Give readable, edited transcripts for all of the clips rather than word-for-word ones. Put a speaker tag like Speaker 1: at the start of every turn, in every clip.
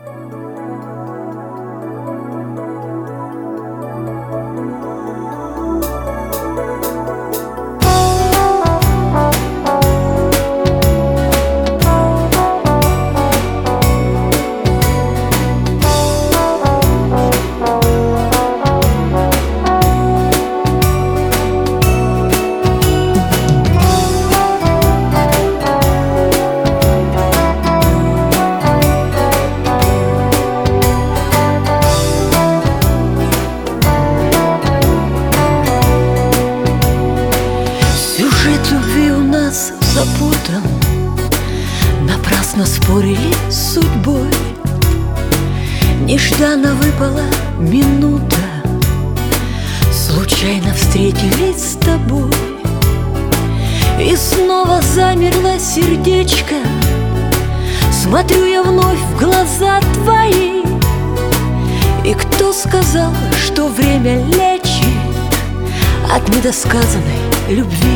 Speaker 1: Запутан, напрасно спорили с судьбой. Нежданно выпала минута, случайно встретились с тобой. И снова замерло сердечко, смотрю я вновь в глаза твои. И кто сказал, что время лечит от недосказанной любви?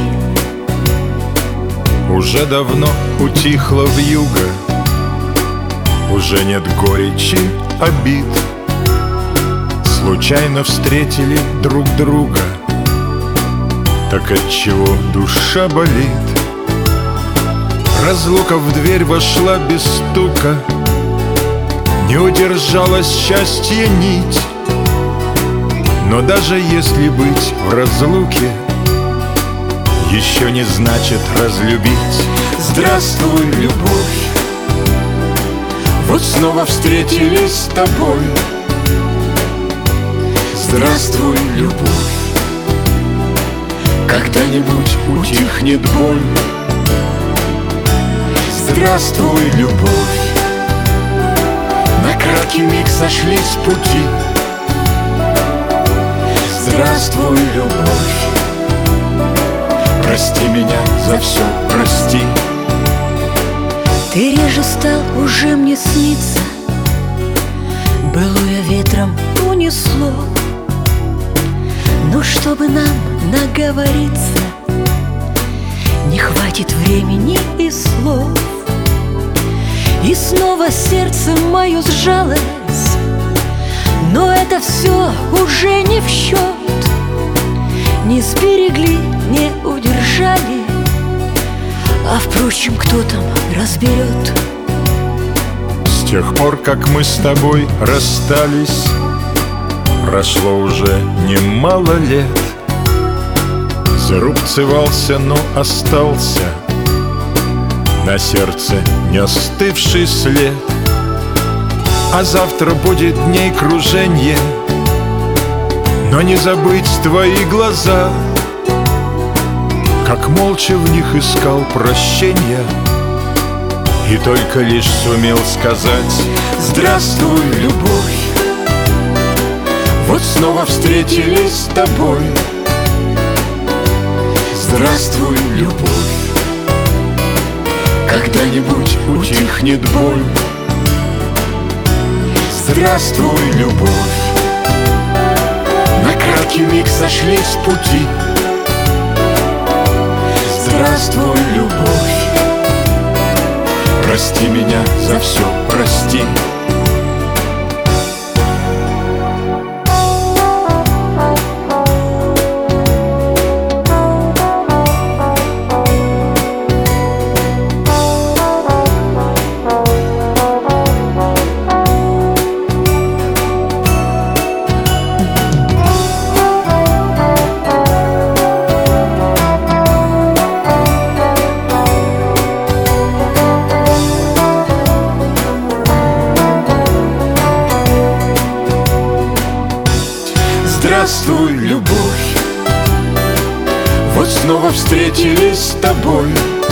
Speaker 2: Уже давно утихла вьюга, уже нет горечи, обид. Случайно встретили друг друга, так отчего душа болит? Разлука в дверь вошла без стука, не удержалась счастье нить. Но даже если быть в разлуке, еще не значит разлюбить. Здравствуй, любовь, вот снова встретились с тобой. Здравствуй, любовь, когда-нибудь утихнет боль. Здравствуй, любовь, на краткий миг сошлись с пути. Здравствуй, любовь, прости меня за все, прости.
Speaker 1: Ты реже стал уже мне сниться, былое ветром унесло. Но чтобы нам наговориться, не хватит времени и слов. И снова сердце мое сжалось, но это все уже не в счет. Не сберегли, не удержали, а впрочем, кто там разберет?
Speaker 2: С тех пор, как мы с тобой расстались, прошло уже немало лет. Зарубцевался, но остался на сердце не остывший след. А завтра будет дней круженье, но не забыть твои глаза, как молча в них искал прощения и только лишь сумел сказать: здравствуй, любовь, вот снова встретились с тобой. Здравствуй, любовь, когда-нибудь утихнет боль. Здравствуй, любовь, на краткий миг сошлись с пути. Здравствуй, любовь, прости меня за все, прости. Здравствуй, любовь, вот снова встретились с тобой.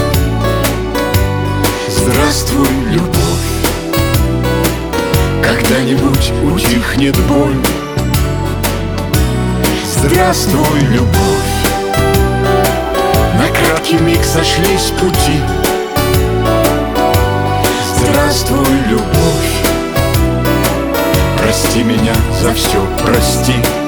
Speaker 2: Здравствуй, любовь, когда-нибудь утихнет боль. Здравствуй, любовь, на краткий миг сошлись с пути. Здравствуй, любовь, прости меня за все, прости.